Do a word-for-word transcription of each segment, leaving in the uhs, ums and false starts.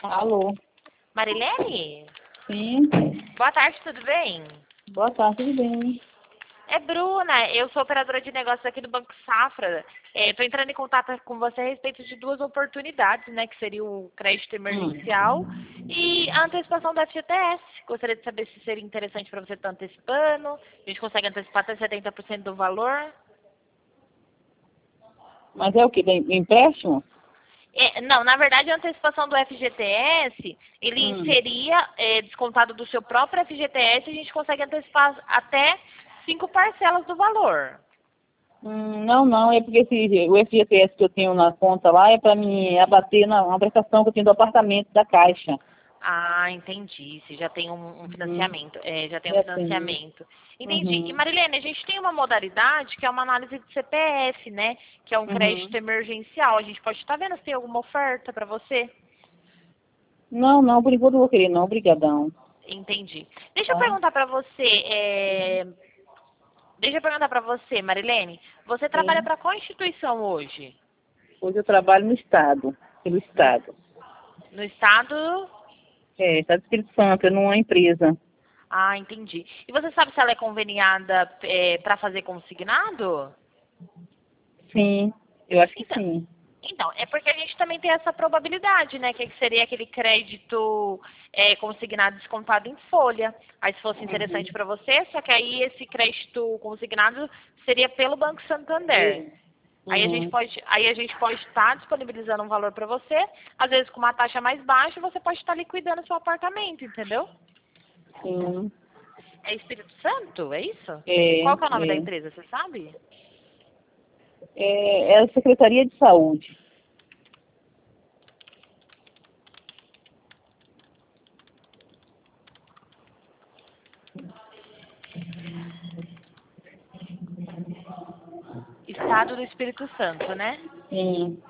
Alô? Marilene? Sim. Boa tarde, tudo bem? Boa tarde, tudo bem? É Bruna, eu sou operadora de negócios aqui do Banco Safra. Estou entrando em contato com você a respeito de duas oportunidades, né? Que seria o crédito Hum. emergencial e a antecipação do F G T S. Gostaria de saber se seria interessante para você estar antecipando. A gente consegue antecipar até setenta por cento do valor. Mas é o que? Tem empréstimo? É, não, na verdade, a antecipação do F G T S, ele Hum. seria é, descontado do seu próprio F G T S e a gente consegue antecipar até cinco parcelas do valor. Hum, não, não, é porque esse, o F G T S que eu tenho na conta lá é para me abater na uma prestação que eu tenho do apartamento da Caixa. Ah, entendi. Você já tem um, um Uhum. financiamento. É, já tem um Já tenho. financiamento. Entendi. E Uhum. Marilene, a gente tem uma modalidade que é uma análise de C P F, né? Que é um crédito Uhum. emergencial. A gente pode estar vendo se tem alguma oferta para você. Não, não, por enquanto eu vou querer, não, brigadão. Entendi. Deixa eu Tá? perguntar para você. é, Deixa eu perguntar para você, Marilene. Você trabalha Sim. para qual instituição hoje? Hoje eu trabalho no Estado, pelo No, Estado. no estado? É, Estado do Espírito Santo, é numa empresa. Ah, entendi. E você sabe se ela é conveniada para fazer consignado? Sim, eu acho que Então, sim. então, é porque a gente também tem essa probabilidade, né? Que seria aquele crédito é, consignado descontado em folha. Aí se fosse Uhum. interessante para você, só que aí esse crédito consignado seria pelo Banco Santander. Aí a gente Uhum. pode, aí a gente pode estar disponibilizando um valor para você, às vezes com uma taxa mais baixa, você pode estar liquidando seu apartamento, entendeu? Sim. É Espírito Santo, é isso? É, Qual que é o nome da é. empresa, você sabe? É, é a Secretaria de Saúde. Estado do Espírito Santo, né? Sim.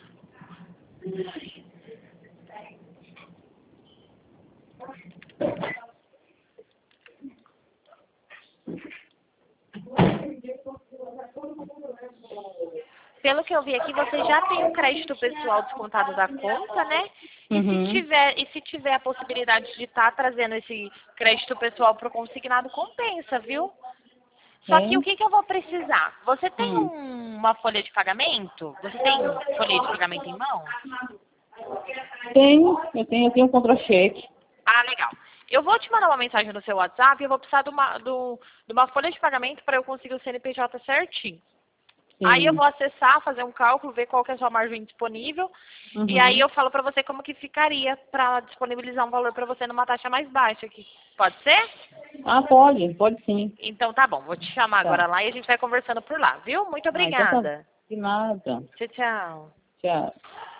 Pelo que eu vi aqui, você já tem um crédito pessoal descontado da conta, né? E se Uhum. tiver, e se tiver a possibilidade de estar trazendo esse crédito pessoal para o consignado, compensa, viu? Só que o É? que, que eu vou precisar? Você tem Hum. um- uma folha de pagamento? Você tem folha de pagamento em mãos? Tenho, eu tenho, eu tenho um contra-cheque. Ah, legal. Eu vou te mandar uma mensagem no seu WhatsApp e eu vou precisar de uma, do- de uma folha de pagamento para eu conseguir o C N P J certinho. Aí eu Sim. vou acessar, fazer um cálculo, ver qual que é a sua margem disponível. E aí Uhum. eu falo para você como que ficaria para disponibilizar um valor para você numa taxa mais baixa aqui. Pode ser? Ah, pode, pode sim. Então tá bom, vou te chamar Tá. agora lá e a gente vai conversando por lá, viu? Muito Ah, então tá. obrigada. De nada. Tchau, tchau. Tchau.